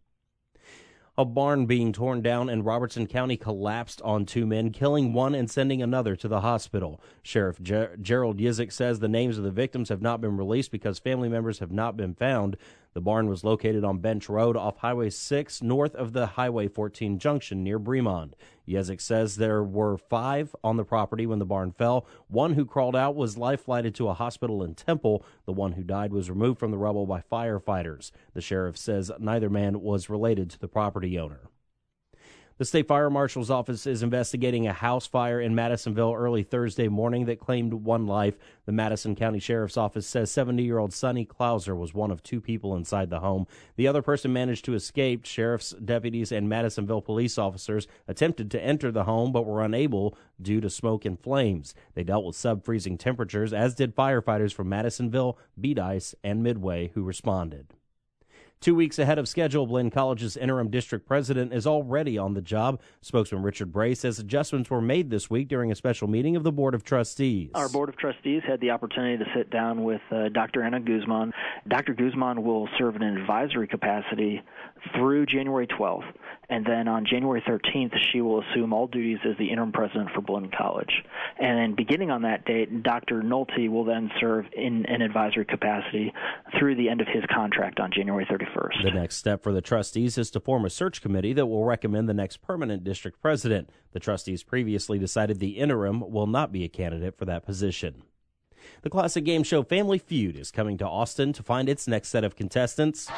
A barn being torn down in Robertson County collapsed on two men, killing one and sending another to the hospital. Sheriff Ger- Gerald Yizik says the names of the victims have not been released because family members have not been found. The barn was located on Bench Road off Highway six, north of the Highway fourteen junction near Bremond. Yizik says there were five on the property when the barn fell. One who crawled out was life-flighted to a hospital in Temple. The one who died was removed from the rubble by firefighters. The sheriff says neither man was related to the property owner. The State Fire Marshal's office is investigating a house fire in Madisonville early Thursday morning that claimed one life. The Madison County Sheriff's Office says seventy-year-old Sonny Klauser was one of two people inside the home. The other person managed to escape. Sheriff's deputies and Madisonville police officers attempted to enter the home but were unable due to smoke and flames. They dealt with sub-freezing temperatures, as did firefighters from Madisonville, Bedice, and Midway who responded. Two weeks ahead of schedule, Blinn College's interim district president is already on the job. Spokesman Richard Bray says adjustments were made this week during a special meeting of the Board of Trustees. Our Board of Trustees had the opportunity to sit down with uh, Doctor Anna Guzman. Doctor Guzman will serve in an advisory capacity through January twelfth, and then on January thirteenth, she will assume all duties as the interim president for Blinn College. And then beginning on that date, Doctor Nolte will then serve in an advisory capacity through the end of his contract on January thirty-first. The next step for the trustees is to form a search committee that will recommend the next permanent district president. The trustees previously decided the interim will not be a candidate for that position. The classic game show Family Feud is coming to Austin to find its next set of contestants.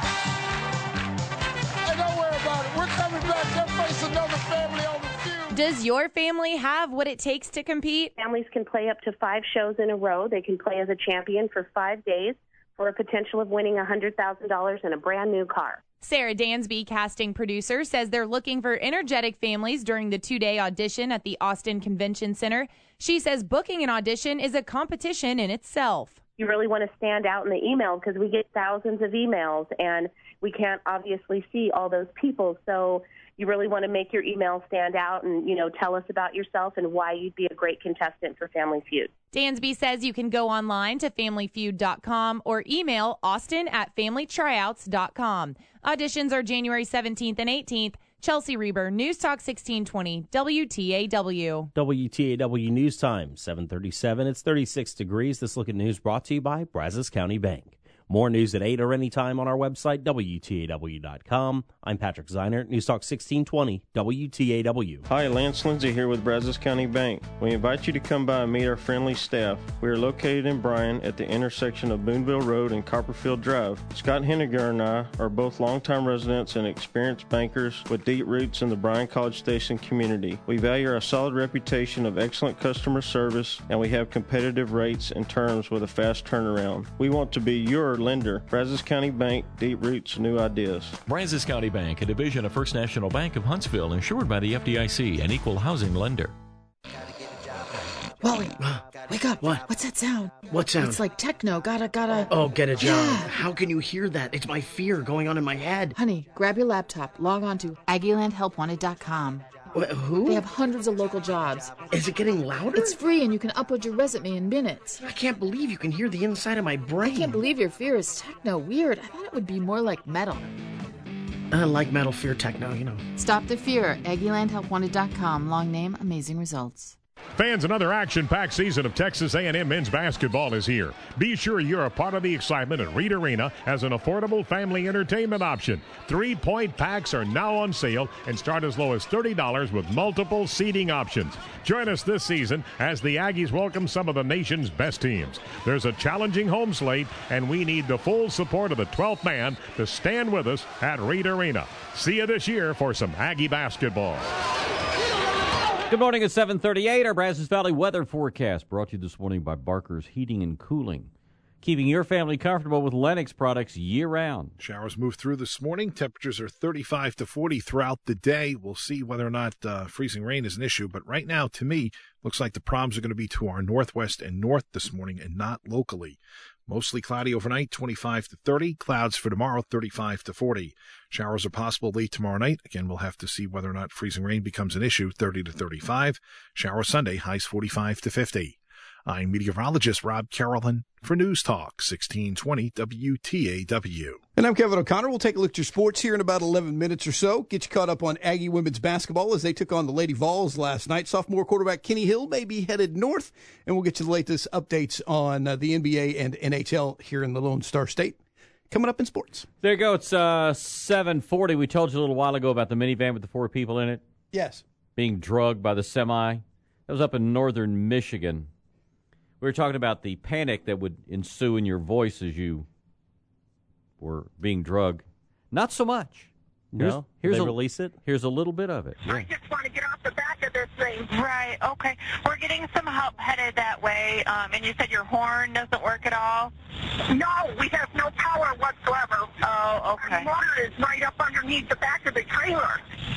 Does your family have what it takes to compete? Families can play up to five shows in a row. They can play as a champion for five days for a potential of winning one hundred thousand dollars and a brand new car. Sarah Dansby, casting producer, says they're looking for energetic families during the two-day audition at the Austin Convention Center. She says booking an audition is a competition in itself. You really want to stand out in the email because we get thousands of emails and we can't obviously see all those people. So you really want to make your email stand out and, you know, tell us about yourself and why you'd be a great contestant for Family Feud. Dansby says you can go online to family feud dot com or email austin at family tryouts dot com. Auditions are January seventeenth and eighteenth. Chelsea Reber, News Talk sixteen twenty, W T A W. W T A W News Time, seven thirty-seven. It's thirty-six degrees. This Look at News brought to you by Brazos County Bank. More news at eight or anytime on our website, W T A W dot com. I'm Patrick Zeiner, News Talk sixteen twenty, W T A W. Hi, Lance Lindsay here with Brazos County Bank. We invite you to come by and meet our friendly staff. We are located in Bryan at the intersection of Boonville Road and Copperfield Drive. Scott Henniger and I are both longtime residents and experienced bankers with deep roots in the Bryan College Station community. We value our solid reputation of excellent customer service, and we have competitive rates and terms with a fast turnaround. We want to be your lender. Brazos County Bank, deep roots, new ideas. Brazos County Bank, a division of First National Bank of Huntsville, insured by the F D I C, an equal housing lender. Wally, wake up. What? What's that sound? What sound? It's like techno. Gotta, gotta. Oh, get a job. Yeah. How can you hear that? It's my fear going on in my head. Honey, grab your laptop, log on to Aggie Land Help Wanted dot com. Wh- who? They have hundreds of local jobs. Is it getting louder? It's free and you can upload your resume in minutes. I can't believe you can hear the inside of my brain. I can't believe your fear is techno. Weird. I thought it would be more like metal. I like metal, fear techno, you know. Stop the fear. Aggie Land Help Wanted dot com. Long name, amazing results. Fans, another action-packed season of Texas A and M men's basketball is here. Be sure you're a part of the excitement at Reed Arena as an affordable family entertainment option. Three-point packs are now on sale and start as low as thirty dollars with multiple seating options. Join us this season as the Aggies welcome some of the nation's best teams. There's a challenging home slate, and we need the full support of the twelfth man to stand with us at Reed Arena. See you this year for some Aggie basketball. Good morning at seven thirty-eight. Our Brazos Valley weather forecast brought to you this morning by Barker's Heating and Cooling. Keeping your family comfortable with Lennox products year-round. Showers move through this morning. Temperatures are thirty-five to forty throughout the day. We'll see whether or not uh, freezing rain is an issue. But right now, to me, looks like the problems are going to be to our northwest and north this morning and not locally. Mostly cloudy overnight, twenty-five to thirty. Clouds for tomorrow, thirty-five to forty. Showers are possible late tomorrow night. Again, we'll have to see whether or not freezing rain becomes an issue, thirty to thirty-five. Shower Sunday, highs forty-five to fifty. I'm meteorologist Rob Carolyn for News Talk sixteen twenty W T A W. And I'm Kevin O'Connor. We'll take a look at your sports here in about eleven minutes or so. Get you caught up on Aggie women's basketball as they took on the Lady Vols last night. Sophomore quarterback Kenny Hill may be headed north, and we'll get you the latest updates on uh, the N B A and N H L here in the Lone Star State. Coming up in sports. There you go. It's uh, seven forty. We told you a little while ago about the minivan with the four people in it. Yes. Being drugged by the semi. That was up in northern Michigan. We were talking about the panic that would ensue in your voice as you were being drugged. Not so much. Here's, No? here's they a, release it? Here's a little bit of it. Yeah. I just want to get off the back of this thing. Right, okay. We're getting some help headed that way, um, and you said your horn doesn't work at all? No, we have no power whatsoever. Oh, okay. The motor is right up underneath the back of the trailer.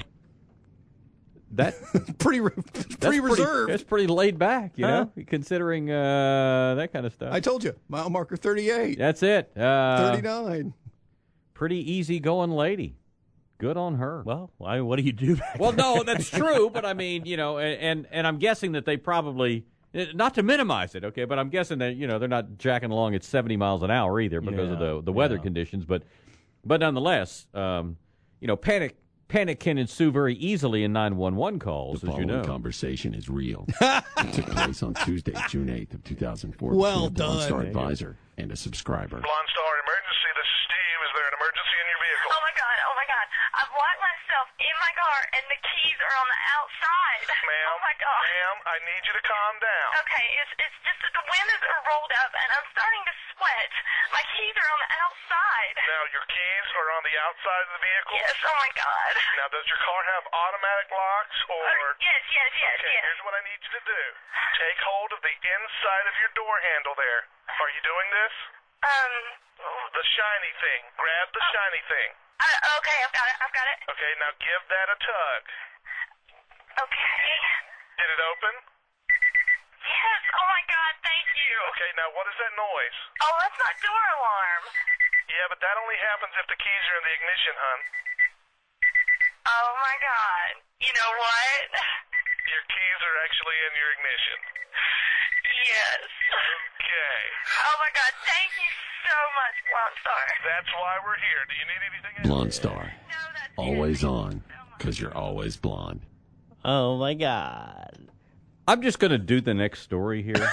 That pretty that's pretty reserved. That's pretty laid back, you Huh? know, considering uh, that kind of stuff. I told you, mile marker thirty-eight. That's it. Uh, thirty-nine. Pretty easy-going lady. Good on her. Well, I, what do you do back Well, there? no, that's true, but I mean, you know, and and I'm guessing that they probably, not to minimize it, okay, but I'm guessing that, you know, they're not jacking along at seventy miles an hour either because Yeah, of the the weather yeah. conditions, but but nonetheless, um, you know, panic panic can ensue very easily in nine one one calls, The as you following know. conversation is real. It took place on Tuesday, June eighth of two thousand four. Well between a Blonde done. Star advisor and a subscriber. Blonde Star Emergency, this is Steve. Is there an emergency in your vehicle? Oh, my God, oh, my God. I've locked myself in my car, and the keys are on the outside. Ma'am, oh, my God. ma'am, I need you to calm down. Okay, it's, it's just that the windows are rolled up, and I'm starting to sweat. My keys are on the outside. Now, your keys are on the outside of the vehicle? Yes, oh, my God. Now, does your car have automatic locks or... Uh, yes, yes, yes, okay, yes. here's what I need you to do. Take hold of the inside of your door handle there. Are you doing this? Um... The shiny thing. Grab the Oh. shiny thing. Uh, okay, I've got it, I've got it. Okay, now give that a tug. Okay. Did it open? Yes, oh, my God, thank you. Okay, now what is that noise? Oh, that's not door alarm. Yeah, but that only happens if the keys are in the ignition, hon. Oh, my God. You know what? Your keys are actually in your ignition. Yes. Okay. Oh, my God, thank you so much, Blonde Star. That's why we're here. Do you need anything else? Blonde Star. Always on, because you're always blonde. Oh, my God. I'm just going to do the next story here.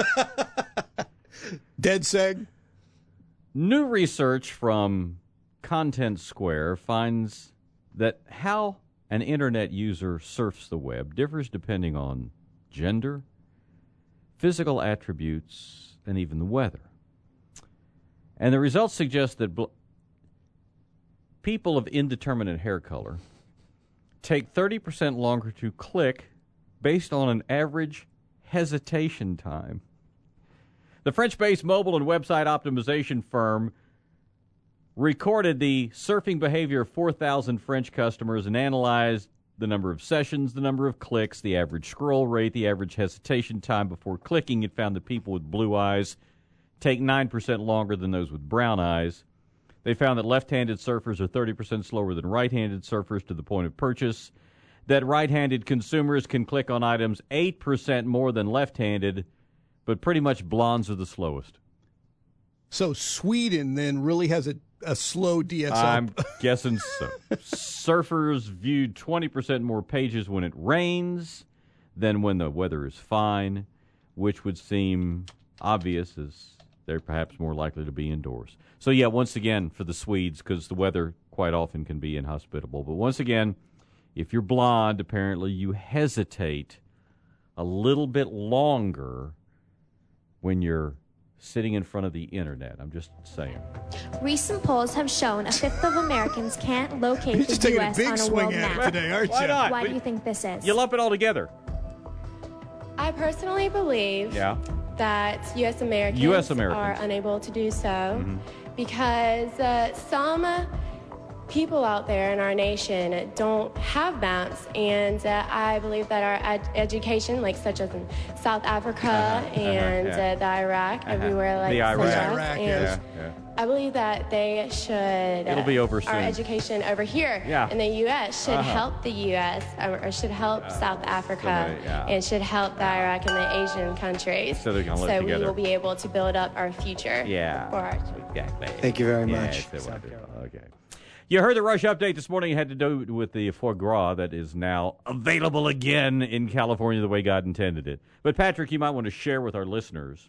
Dead seg. New research from Content Square finds that how an internet user surfs the web differs depending on gender, physical attributes, and even the weather. And the results suggest that bl- people of indeterminate hair color take thirty percent longer to click based on an average hesitation time. The French-based mobile and website optimization firm recorded the surfing behavior of four thousand French customers and analyzed the number of sessions, the number of clicks, the average scroll rate, the average hesitation time before clicking. It found that people with blue eyes take nine percent longer than those with brown eyes. They found that left-handed surfers are thirty percent slower than right-handed surfers to the point of purchase, that right-handed consumers can click on items eight percent more than left-handed, but pretty much blondes are the slowest. So Sweden then really has a, a slow D S L. I'm guessing so. Surfers viewed twenty percent more pages when it rains. than when the weather is fine, which would seem obvious as they're perhaps more likely to be indoors. So, yeah, once again, for the Swedes, because the weather quite often can be inhospitable. But once again, if you're blonde, apparently you hesitate a little bit longer when you're sitting in front of the internet. I'm just saying. Recent polls have shown a fifth of Americans can't locate You're just the taking U a S big on a swing world at it map. today, aren't Why you? not? Why do you think this is? You lump it all together. I personally believe Yeah. that U S Americans, U S Americans. are unable to do so Mhm. because uh, some people out there in our nation don't have maps, and uh, I believe that our ed- education, like such as in South Africa Uh-huh, and uh-huh, yeah. uh, the Iraq, Uh-huh. everywhere like The such Iraq. as, Iraq, and yeah, yeah. I believe that they should. It'll be over Our soon. education over here Yeah. in the U S should Uh-huh. help the U S or, or should help South Africa somebody- yeah. and should help the Iraq and the Asian countries. So they're gonna live so together. we will be able to build up our future. Yeah. For our Exactly. Thank you very Yes, much. they want to do. Okay. You heard the Rush update this morning. It had to do with the foie gras that is now available again in California the way God intended it. But, Patrick, you might want to share with our listeners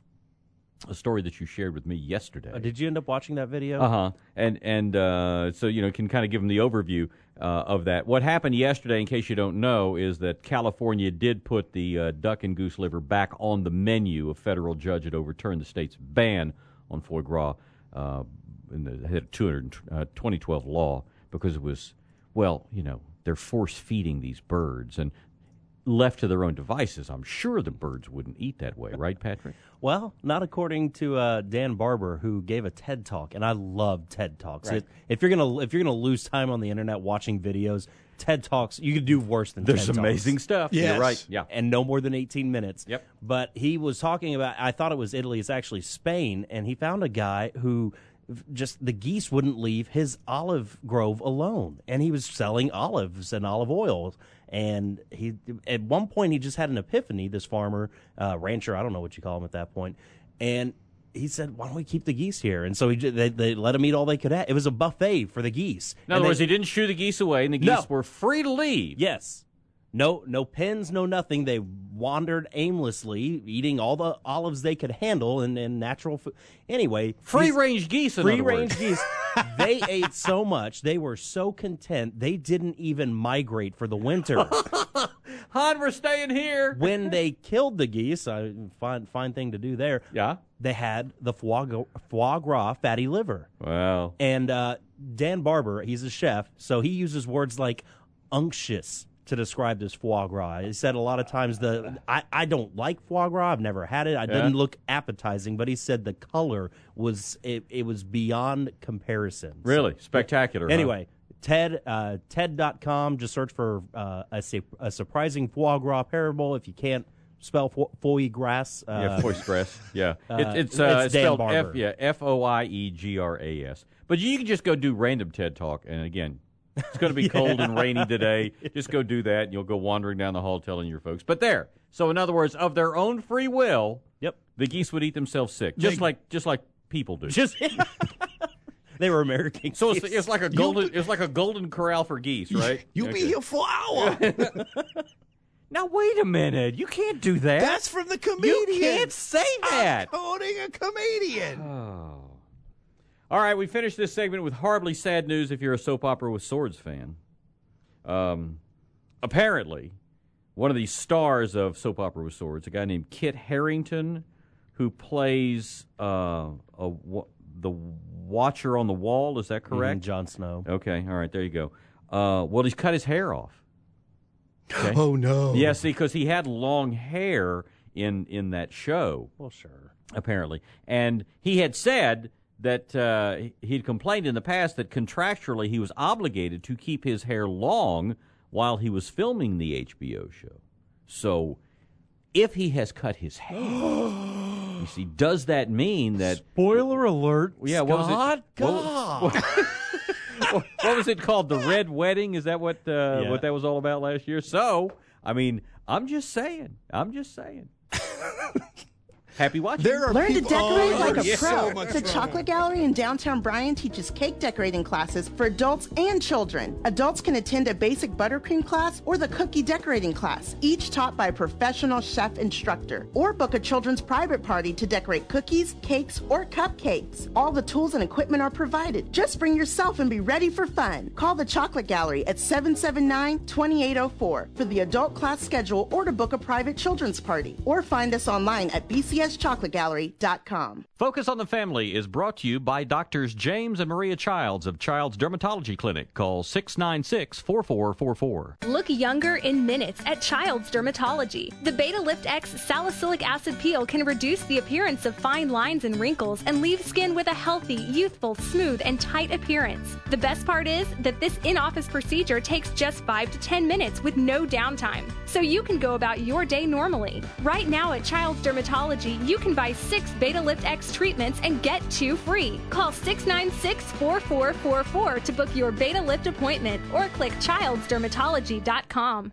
a story that you shared with me yesterday. Uh, did you end up watching that video? Uh-huh. And, and uh, so, you know, can kind of give them the overview uh, of that. What happened yesterday, in case you don't know, is that California did put the uh, duck and goose liver back on the menu. A federal judge had overturned the state's ban on foie gras uh, in the two hundred, uh, twenty twelve law because it was, well, you know, they're force-feeding these birds. And left to their own devices, I'm sure the birds wouldn't eat that way, right, Patrick? Well, not according to uh, Dan Barber, who gave a TED Talk, and I love TED Talks. Right. It, if you're gonna if you're gonna lose time on the internet watching videos, TED Talks, you could do worse than There's TED amazing Talks. stuff. Yes. You're right. Yeah. And no more than eighteen minutes. Yep. But he was talking about, I thought it was Italy, it's actually Spain, and he found a guy who just, the geese wouldn't leave his olive grove alone, and he was selling olives and olive oil. And he, at one point, he just had an epiphany, this farmer, uh, rancher, I don't know what you call him at that point, and he said, why don't we keep the geese here? And so he, they, they let him eat all they could have. It was a buffet for the geese. In other And words, they, he didn't shoo the geese away, and the geese No. were free to leave. Yes. No, no pens, no nothing. They wandered aimlessly, eating all the olives they could handle and, and natural food. Anyway, Free-range geese, in free other range words. geese. They ate so much, they were so content, they didn't even migrate for the winter. Han, we're staying here. When they killed the geese, I fine fine thing to do there. Yeah, they had the foie gras, foie gras fatty liver. Wow. And uh, Dan Barber, he's a chef, so he uses words like unctuous to describe this foie gras. He said a lot of times the I, I don't like foie gras. I've never had it. I Yeah. didn't look appetizing, but he said the color was it, it was beyond comparison. Really? So, Spectacular, huh? Anyway, TED uh, TED dot com. Just search for uh, a, su- a surprising foie gras parable. If you can't spell fo- foie gras, uh, Yeah, foie gras. Yeah, uh, it, it's uh, it's Dan spelled Barber. F. Yeah, F O I E G R A S. But you can just go do random TED Talk, and again, it's going to be Yeah. cold and rainy today. Just go do that, and you'll go wandering down the hall telling your folks. But there. So, in other words, of their own free will, yep, the geese would eat themselves sick, just They- like just like people do. Just they were American. So it's, geese. it's like a golden it's like a golden corral for geese, right? You'll be Okay. here for an hour. Now wait a minute, you can't do that. That's from the comedian. You can't say that. I'm quoting a comedian. Oh. All right, we finished this segment with horribly sad news if you're a soap opera with swords fan. Um, apparently, one of the stars of Soap Opera with Swords, a guy named Kit Harington, who plays uh, a, wa- the Watcher on the Wall, is that correct? Mhm, Jon Snow. Okay, all right, there you go. Uh, well, he's cut his hair off. Okay? Oh, no. Yeah, see, because he had long hair in, in that show. Well, sure. Apparently. And he had said that uh, he'd complained in the past that contractually he was obligated to keep his hair long while he was filming the H B O show. So if he has cut his hair, you see, does that mean that... Spoiler alert, Yeah, what was Scott, it? What, what, what- what was it called? The Red Wedding? Is that what uh, Yeah. what that was all about last year? So, I mean, I'm just saying. I'm just saying. Happy watching. There are Learn people, to decorate oh, like a yeah, pro. so much the fun. Chocolate Gallery in downtown Bryan teaches cake decorating classes for adults and children. Adults can attend a basic buttercream class or the cookie decorating class, each taught by a professional chef instructor. Or book a children's private party to decorate cookies, cakes, or cupcakes. All the tools and equipment are provided. Just bring yourself and be ready for fun. Call the Chocolate Gallery at seven seven nine, two eight zero four for the adult class schedule or to book a private children's party. Or find us online at b c s chocolate gallery dot com. Focus on the Family is brought to you by Doctors James and Maria Childs of Child's Dermatology Clinic. Call six nine six, four four four four. Look younger in minutes at Child's Dermatology. The Beta Lift X salicylic acid peel can reduce the appearance of fine lines and wrinkles and leave skin with a healthy, youthful, smooth, and tight appearance. The best part is that this in-office procedure takes just five to ten minutes with no downtime, so you can go about your day normally. Right now at Child's Dermatology, you can buy six Beta Lift X treatments and get two free. Call six nine six, four four four four to book your Beta Lift appointment or click childs dermatology dot com.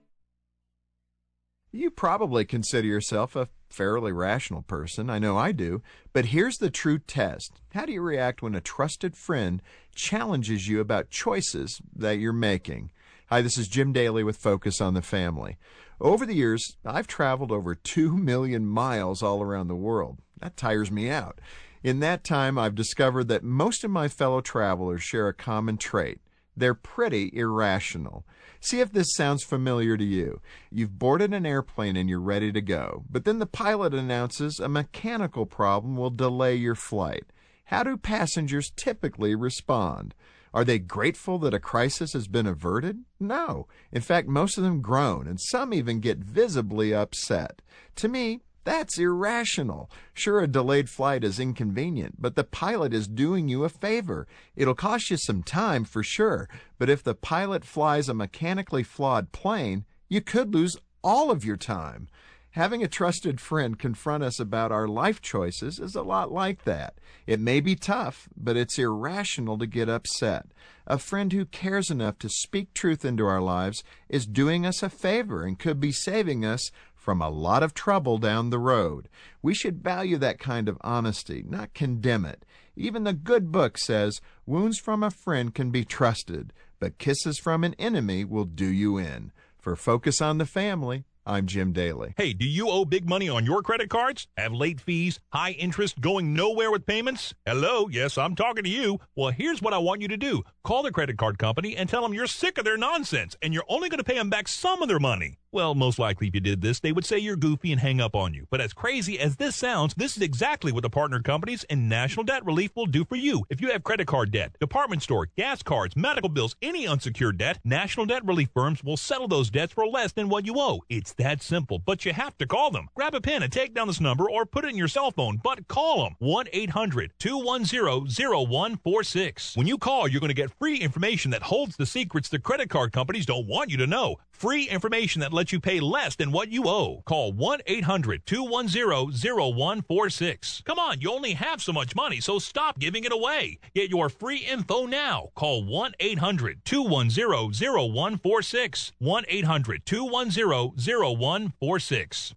You probably consider yourself a fairly rational person. I know I do. But here's the true test. How do you react when a trusted friend challenges you about choices that you're making? Hi, this is Jim Daly with Focus on the Family. Over the years, I've traveled over two million miles all around the world. That tires me out. In that time, I've discovered that most of my fellow travelers share a common trait. They're pretty irrational. See if this sounds familiar to you. You've boarded an airplane and you're ready to go, but then the pilot announces a mechanical problem will delay your flight. How do passengers typically respond? Are they grateful that a crisis has been averted? No. In fact, most of them groan, and some even get visibly upset. To me, that's irrational. Sure, a delayed flight is inconvenient, but the pilot is doing you a favor. It'll cost you some time for sure, but if the pilot flies a mechanically flawed plane, you could lose all of your time. Having a trusted friend confront us about our life choices is a lot like that. It may be tough, but it's irrational to get upset. A friend who cares enough to speak truth into our lives is doing us a favor and could be saving us from a lot of trouble down the road. We should value that kind of honesty, not condemn it. Even the good book says, wounds from a friend can be trusted, but kisses from an enemy will do you in. For Focus on the Family, I'm Jim Daly. Hey, do you owe big money on your credit cards? Have late fees, high interest, going nowhere with payments? Hello? Yes, I'm talking to you. Well, here's what I want you to do. Call the credit card company and tell them you're sick of their nonsense and you're only going to pay them back some of their money. Well, most likely if you did this, they would say you're goofy and hang up on you. But as crazy as this sounds, this is exactly what the partner companies and National Debt Relief will do for you. If you have credit card debt, department store, gas cards, medical bills, any unsecured debt, National Debt Relief firms will settle those debts for less than what you owe. It's that simple, but you have to call them. Grab a pen and take down this number or put it in your cell phone, but call them. one eight hundred, two one zero, zero one four six. When you call, you're going to get free information that holds the secrets the credit card companies don't want you to know. Free information that lets you pay less than what you owe. Call one eight hundred, two one zero, zero one four six. Come on, you only have so much money, so stop giving it away. Get your free info now. Call one eight hundred, two one zero, zero one four six. one eight hundred, two one zero, zero one four six.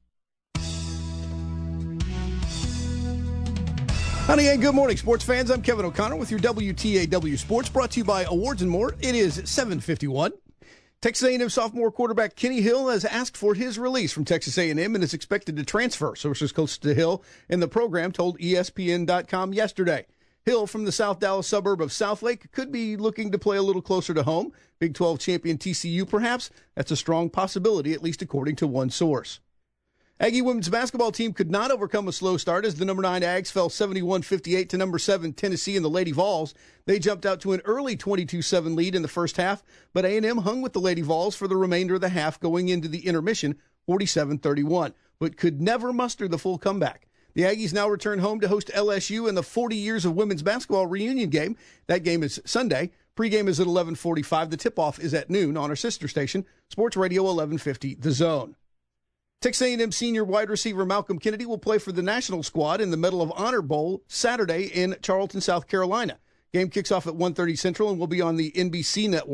Honey, and good morning, sports fans. I'm Kevin O'Connor with your W T A W Sports, brought to you by Awards and More. It is seven fifty-one. Texas A and M sophomore quarterback Kenny Hill has asked for his release from Texas A and M and is expected to transfer. Sources close to Hill in the program told E S P N dot com yesterday. Hill, from the South Dallas suburb of Southlake, could be looking to play a little closer to home. Big twelve champion T C U, perhaps. That's a strong possibility, at least according to one source. Aggie women's basketball team could not overcome a slow start as the number nine Ags fell seventy-one fifty-eight to number seven Tennessee in the Lady Vols. They jumped out to an early twenty-two seven lead in the first half, but A and M hung with the Lady Vols for the remainder of the half going into the intermission, forty-seven thirty-one, but could never muster the full comeback. The Aggies now return home to host L S U in the forty years of women's basketball reunion game. That game is Sunday. Pregame is at eleven forty-five. The tip-off is at noon on our sister station, Sports Radio eleven fifty, The Zone. Texas A and M senior wide receiver Malcolm Kennedy will play for the national squad in the Medal of Honor Bowl Saturday in Charleston, South Carolina. Game kicks off at one thirty Central and will be on the N B C network.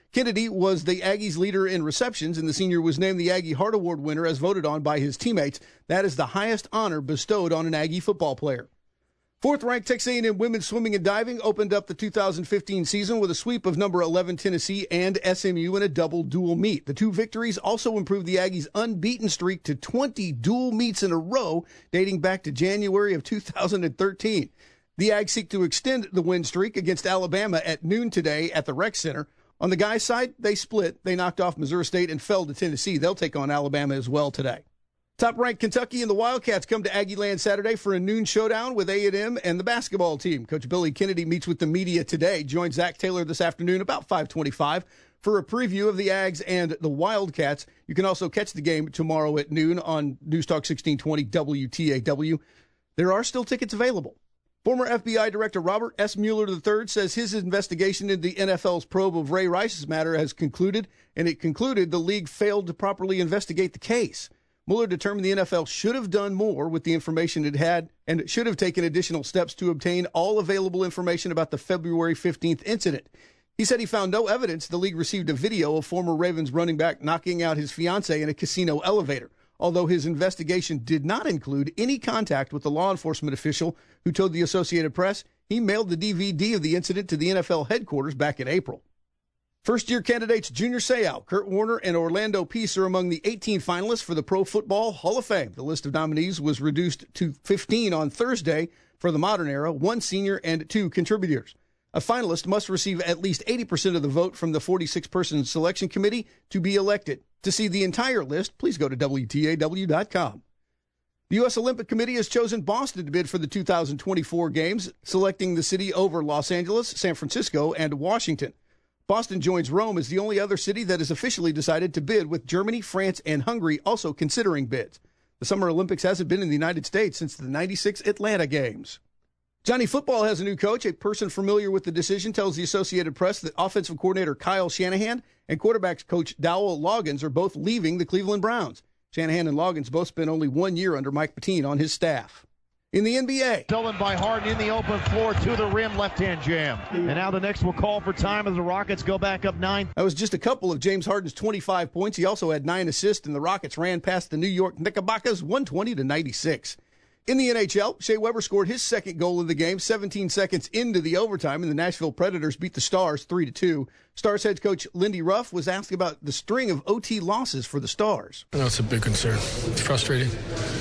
Kennedy was the Aggies' leader in receptions, and the senior was named the Aggie Heart Award winner as voted on by his teammates. That is the highest honor bestowed on an Aggie football player. Fourth-ranked Texas A and M women's swimming and diving opened up the two thousand fifteen season with a sweep of number eleven Tennessee and S M U in a double dual meet. The two victories also improved the Aggies' unbeaten streak to twenty dual meets in a row, dating back to January of two thousand thirteen. The Aggies seek to extend the win streak against Alabama at noon today at the Rec Center. On the guys' side, they split. They knocked off Missouri State and fell to Tennessee. They'll take on Alabama as well today. Top-ranked Kentucky and the Wildcats come to Aggie Land Saturday for a noon showdown with A and M and the basketball team. Coach Billy Kennedy meets with the media today. Joins Zach Taylor this afternoon about five twenty-five for a preview of the Ags and the Wildcats. You can also catch the game tomorrow at noon on News Talk sixteen twenty W T A W. There are still tickets available. Former F B I Director Robert S. Mueller the third says his investigation into the N F L's probe of Ray Rice's matter has concluded, and it concluded the league failed to properly investigate the case. Mueller determined the N F L should have done more with the information it had and should have taken additional steps to obtain all available information about the February fifteenth incident. He said he found no evidence the league received a video of former Ravens running back knocking out his fiancée in a casino elevator, although his investigation did not include any contact with the law enforcement official who told the Associated Press he mailed the D V D of the incident to the N F L headquarters back in April. First-year candidates Junior Seau, Kurt Warner, and Orlando Peace are among the eighteen finalists for the Pro Football Hall of Fame. The list of nominees was reduced to fifteen on Thursday for the modern era, one senior and two contributors. A finalist must receive at least eighty percent of the vote from the forty-six person selection committee to be elected. To see the entire list, please go to W T A W dot com. The U S Olympic Committee has chosen Boston to bid for the two thousand twenty-four games, selecting the city over Los Angeles, San Francisco, and Washington. Boston joins Rome as the only other city that has officially decided to bid, with Germany, France, and Hungary also considering bids. The Summer Olympics hasn't been in the United States since the ninety-six Atlanta Games. Johnny Football has a new coach. A person familiar with the decision tells the Associated Press that offensive coordinator Kyle Shanahan and quarterbacks coach Dowell Loggins are both leaving the Cleveland Browns. Shanahan and Loggins both spent only one year under Mike Pettine on his staff. In the N B A, stolen by Harden in the open floor to the rim, left-hand jam. And now the Knicks will call for time as the Rockets go back up nine. That was just a couple of James Harden's twenty-five points. He also had nine assists, and the Rockets ran past the New York Knickerbockers one twenty to ninety-six. In the N H L, Shea Weber scored his second goal of the game seventeen seconds into the overtime, and the Nashville Predators beat the Stars three to two. Stars head coach Lindy Ruff was asked about the string of O T losses for the Stars. I know it's a big concern. It's frustrating.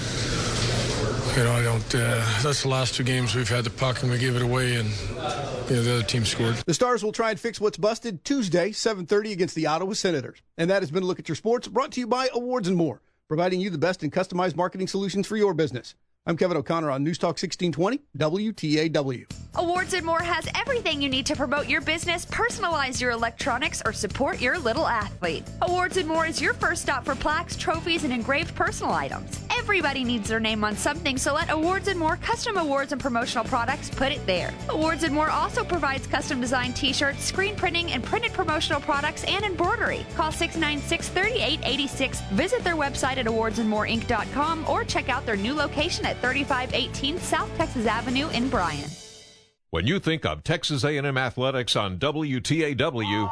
You know, I don't, uh, that's the last two games we've had the puck and we gave it away, and you know, the other team scored. The Stars will try and fix what's busted Tuesday, seven thirty against the Ottawa Senators. And that has been a look at your sports, brought to you by Awards and More, providing you the best in customized marketing solutions for your business. I'm Kevin O'Connor on News Talk sixteen twenty W T A W. Awards and More has everything you need to promote your business, personalize your electronics, or support your little athlete. Awards and More is your first stop for plaques, trophies, and engraved personal items. Everybody needs their name on something, so let Awards and More custom awards and promotional products put it there. Awards and More also provides custom designed t-shirts, screen printing, and printed promotional products and embroidery. Call six nine six, three eight eight six, visit their website at awards and more inc dot com, or check out their new location at thirty-five eighteen South Texas Avenue in Bryan. When you think of Texas A and M athletics on W T A W,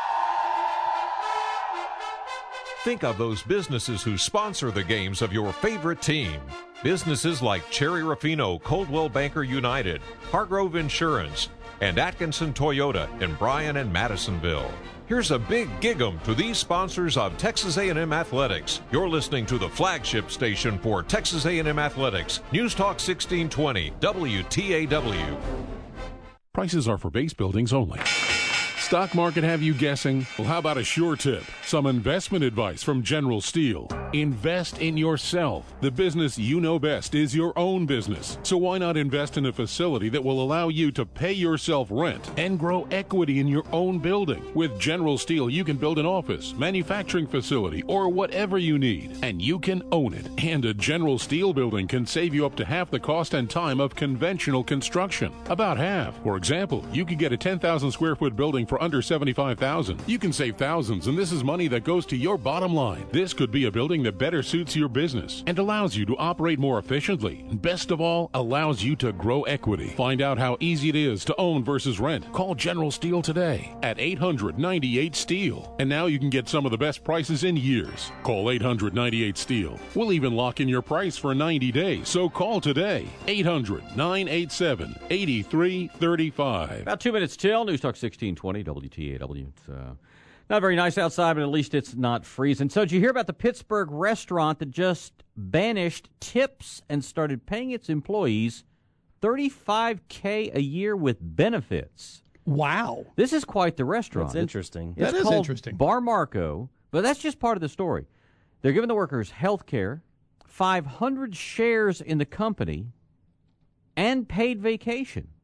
think of those businesses who sponsor the games of your favorite team. Businesses like Cherry Rafino, Coldwell Banker United, Hargrove Insurance, and Atkinson Toyota in Bryan and Madisonville. Here's a big gig-em to these sponsors of Texas A and M Athletics. You're listening to the flagship station for Texas A and M Athletics, News Talk sixteen twenty W T A W. Prices are for base buildings only. Stock market have you guessing? Well, how about a sure tip? Some investment advice from General Steel. Invest in yourself. The business you know best is your own business. So why not invest in a facility that will allow you to pay yourself rent and grow equity in your own building? With General Steel, you can build an office, manufacturing facility, or whatever you need, and you can own it. And a General Steel building can save you up to half the cost and time of conventional construction. About half. For example, you could get a ten thousand square foot building for under seventy-five thousand dollars. You can save thousands, and this is money that goes to your bottom line. This could be a building that better suits your business and allows you to operate more efficiently. And best of all, allows you to grow equity. Find out how easy it is to own versus rent. Call General Steel today at eight hundred ninety-eight STEEL. And now you can get some of the best prices in years. Call eight hundred ninety-eight STEEL. We'll even lock in your price for ninety days. So call today. eight hundred nine eight seven eight three three five. About two minutes till. News Talk sixteen twenty W T A W. It's uh, not very nice outside, but at least it's not freezing. So did you hear about the Pittsburgh restaurant that just banished tips and started paying its employees thirty-five thousand dollars a year with benefits? Wow. This is quite the restaurant. That's interesting. It's That is called interesting. Bar Marco, but that's just part of the story. They're giving the workers health care, five hundred shares in the company, and paid vacation.